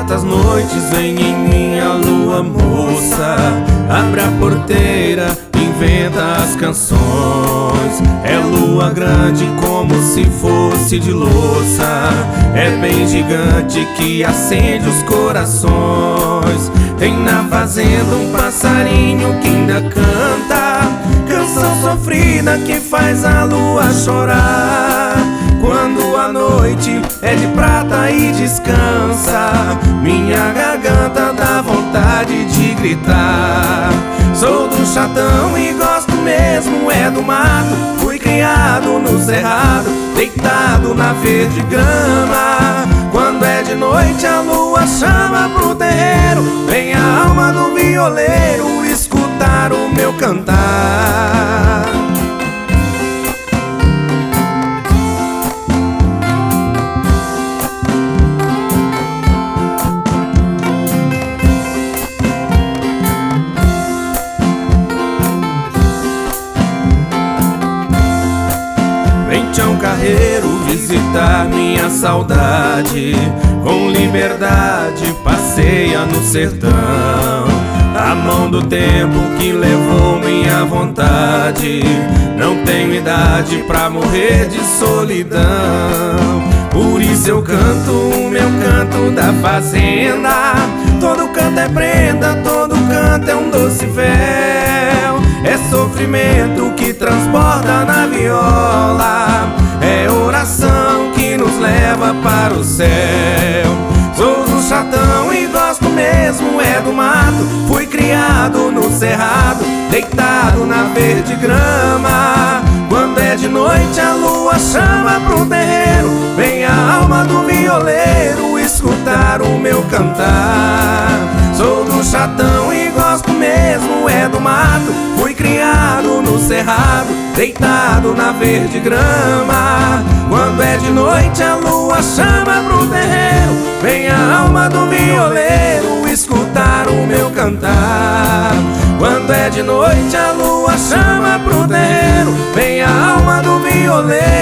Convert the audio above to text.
certas noites vem em minha lua moça, abre a porteira, inventa as canções. É lua grande como se fosse de louça, é bem gigante que acende os corações. Tem na fazenda um passarinho que ainda canta, canção sofrida que faz a lua chorar. Quando a noite é de prata e descansa, minha garganta dá vontade de gritar. Sou do chatão e gosto mesmo é do mato, fui criado no cerrado, deitado na verde grama. Quando é de noite a lua chama pro terreiro, vem a alma do violeiro escutar o meu cantar. Tião Carreiro visitar minha saudade, com liberdade passeia no sertão. A mão do tempo que levou minha vontade, não tenho idade pra morrer de solidão. Por isso eu canto o meu canto da fazenda, todo canto é prenda, todo canto é um doce véu. É sofrimento que transborda na viola, é oração que nos leva para o céu. Sou do chatão e gosto mesmo é do mato, fui criado no cerrado, deitado na verde grama. Quando é de noite a lua chama pro terreiro, vem a alma do violeiro escutar o meu cantar. Sou do chatão e gosto mesmo é do mato, fui criado no cerrado, deitado na verde grama. Quando é de noite a lua chama pro terreiro, vem a alma do violeiro escutar o meu cantar. Quando é de noite a lua chama pro terreiro, vem a alma do violeiro